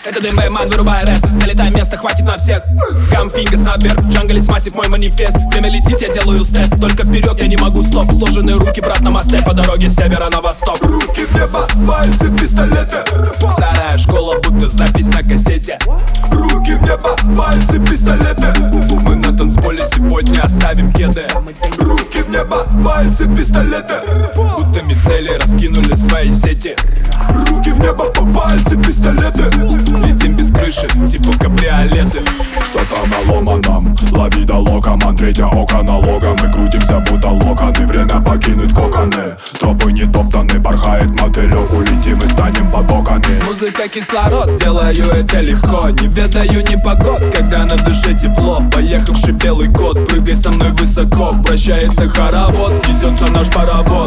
Это дым, бэйман, вырубай рэп. Залетай, места хватит на всех. Гамфингас наверх, джанглис массив, мой манифест. Время летит, я делаю степ. Только вперед, я не могу стоп. Сложенные руки, брат, на мосте. По дороге с севера на восток. Руки в небо, пальцы пистолеты. Старая школа, будто запись на кассете. Руки в небо, пальцы пистолеты. Мы на танцполе сегодня оставим кеды. Руки в небо, пальцы пистолеты. Будто мицели раскинули свои сети. Руки в небо, пальцы пистолеты. Летим без крыши, типа кабриолеты. Что-то налома нам, лови да локоман. Третье око налога, мы крутимся будто локоны. Время покинуть коконы, тропы не топтаны. Порхает мотылек, улетим и станем потоками. Музыка кислород, делаю это легко. Не ведаю непогод, когда на душе тепло. Поехавший белый кот, прыгай со мной высоко. Прощается хоровод, несется наш паровоз.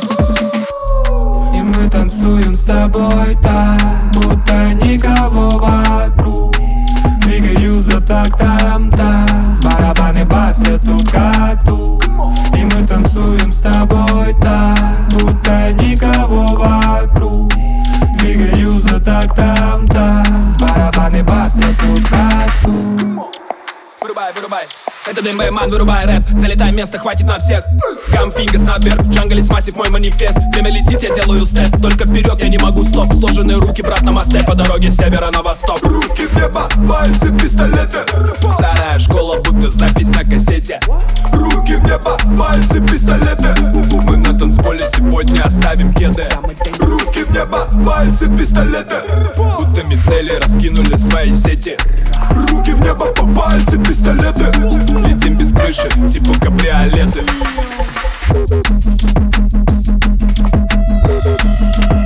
И мы танцуем с тобой так, будто никого вокруг. Двигаю за тактом, да, барабаны басят тут как тут. И мы танцуем с тобой так, будто никого вокруг. Двигаю за тактом, да, барабаны басят тут как тут. Вырубай, вырубай. Это дым, бэйман, вырубай рэп. Залетай, места хватит на всех. Гамфингас наверх, джанглис массив, мой манифест. Время летит, я делаю степ. Только вперед, я не могу стоп. Сложенные руки, брат, на мосте. По дороге с севера на восток. Руки в небо, пальцы пистолеты. Старая школа, будто запись на кассете. Руки в небо, пальцы пистолеты. Мы на танцполе сегодня оставим кеды. Руки в небо, пальцы пистолеты. Будто мицели раскинули свои сети. Руки в небо, пальцы пистолеты. Летим без крыши, типа кабриолеты.